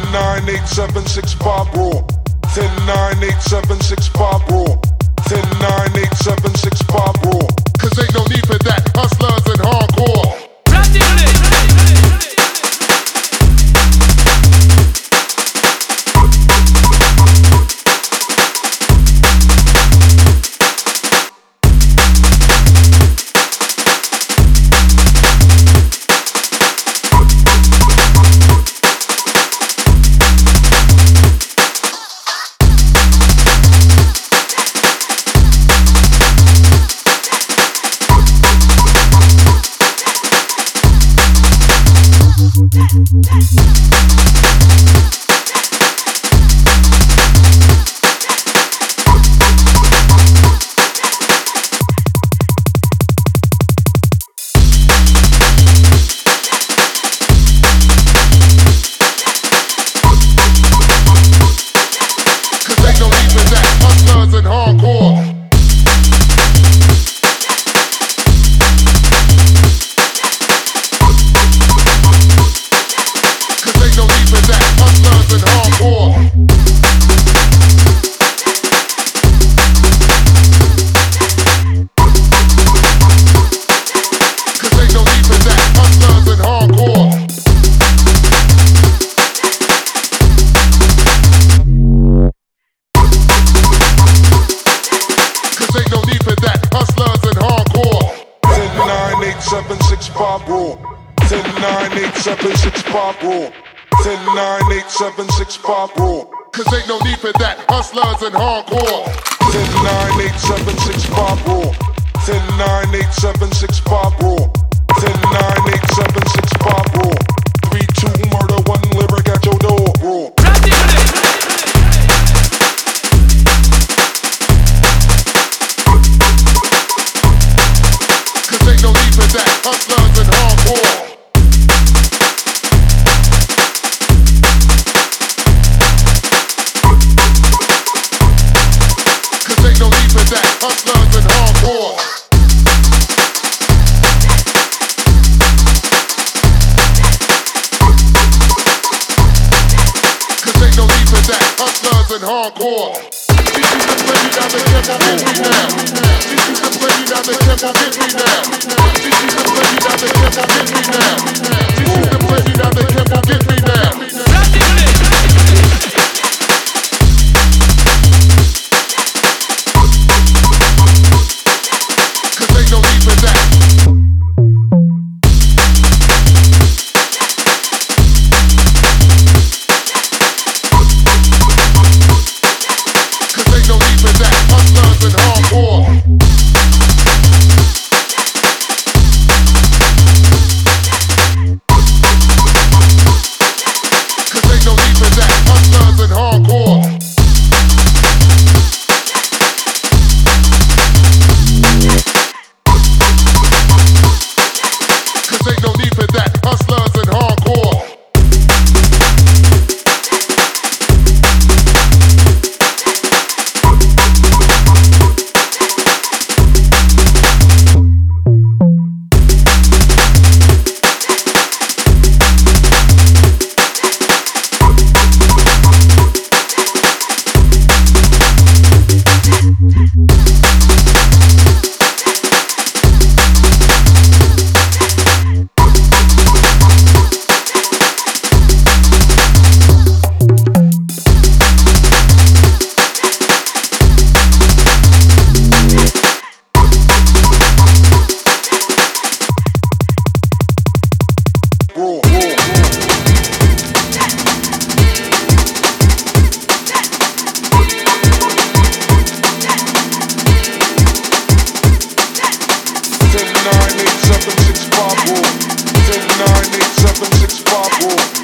10-9-8-7-6 Bob Raw. 10-9-8-7-6 Bob Raw. 10-9-8-7-6 Bob Raw. Cause ain't no need for that. Hustlers and hardcore. Bob Raw. 10-9-8-7-6 Bob Raw. 10-9-8-7-6 Bob Raw. Cause ain't no need for that. Hustlers and hardcore. 10-9-8-7-6 Bob Raw. 10-9-8-7-6 Bob Raw. 10-9-8-7-6 Bob Raw. 3-2 murder, 1 lyric at your door. Raw. Cause ain't no need for that. Hustlers and hardcore. Cause ain't no need for that. Hustlers and hardcore. Cause ain't no need for that. Hustlers and hardcore. She used to play me, now they can't forget me now. She used to play me, now they can't forget me now. She used to play me, now they can't forget me now. She used to play me, now they can't forget me now. Cause ain't no need for that. Cause ain't no need for that. Hustlers and hardcore. Cause ain't no need for that. Hustlers and hardcore. Cause ain't no need for that. Hustlers and hardcore. Bob Raw. 10-9-8-7-6 Bob Raw.